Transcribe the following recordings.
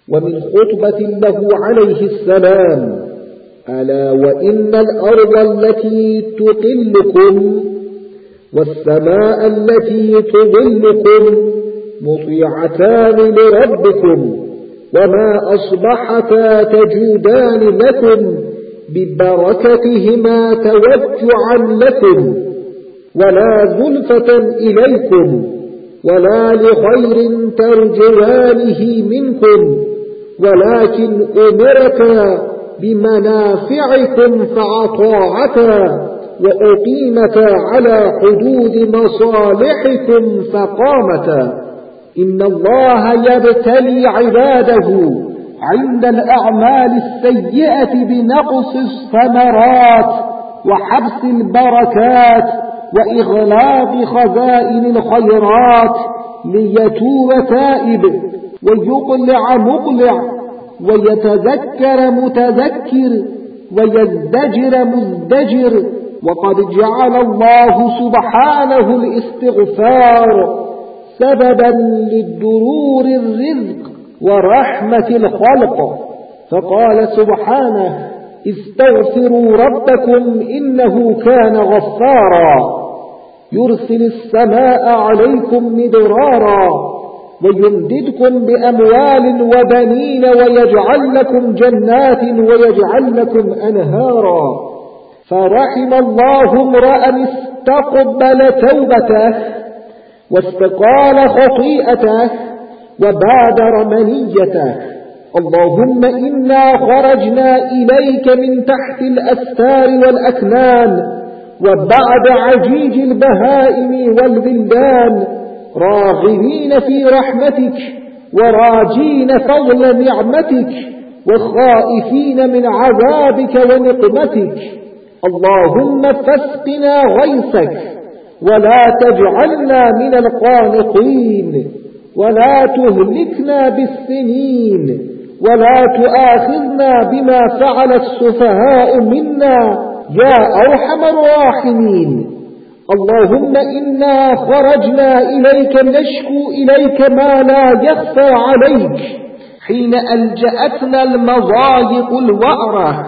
ومن خطبة له عليه السلام: ألا وإن الأرض التي تقلكم والسماء التي تظلكم مطيعتان لربكم، وما أصبحتا تجودان لكم ببركتهما توجعا لكم، ولا زلفة إليكم، ولا لخير ترجوانه منكم، ولكن أمرتا بمنافعكم فأطاعتا، وأقيمتا على حدود مصالحكم فقامتا. إن الله يبتلي عباده عند الأعمال السيئة بنقص الثمرات وحبس البركات وإغلاق خزائن الخيرات، ليتوب تائب ويقلع مقلع ويتذكر متذكر ويزدجر مزدجر. وقد جعل الله سبحانه الاستغفار سببا للدرور الرزق ورحمة الخلق، فقال سبحانه: استغفروا ربكم إنه كان غفارا، يرسل السماء عليكم مدرارا ويمددكم بأموال وبنين ويجعل لكم جنات ويجعل لكم أنهارا. فرحم الله امرأ استقبل توبته واستقال خطيئته وبادر منيته. اللهم إنا خرجنا إليك من تحت الأستار والأكنان وبعد عجيج البهائم والبلدان، راغبين في رحمتك وراجين فضل نعمتك وخائفين من عذابك ونقمتك. اللهم فاسقنا غيثك ولا تجعلنا من القانطين، ولا تهلكنا بالسنين، ولا تؤاخذنا بما فعل السفهاء منا يا أرحم الراحمين. اللهم إنا خرجنا إليك نشكو إليك ما لا يخفى عليك حين ألجأتنا المضايق الوأرة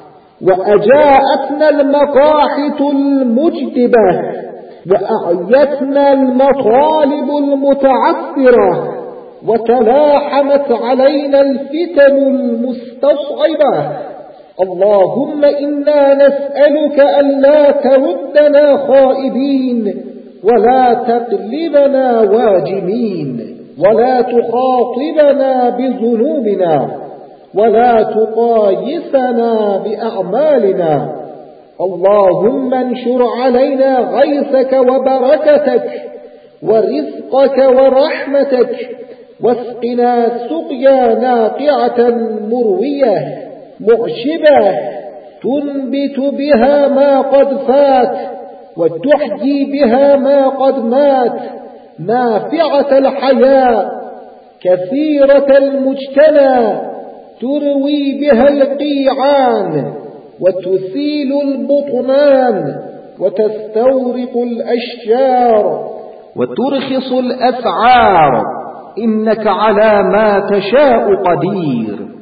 وأجاءتنا المقاحة المجدبة وأعيتنا المطالب المتعثرة وتلاحمت علينا الفتن المستصعبة. اللهم إنا نسألك ألا تردنا خائبين ولا تقلبنا واجمين، ولا تخاطبنا بذنوبنا ولا تقايسنا بأعمالنا. اللهم انشر علينا غيثك وبركتك ورزقك ورحمتك، واسقنا سقيا ناقعة مروية معشبة تنبت بها ما قد فات وتحيي بها ما قد مات، نافعة الحياة كثيرة المجتنى تروي بها القيعان وتثيل البطنان وتستورق الأشجار وترخص الأسعار، إنك على ما تشاء قدير.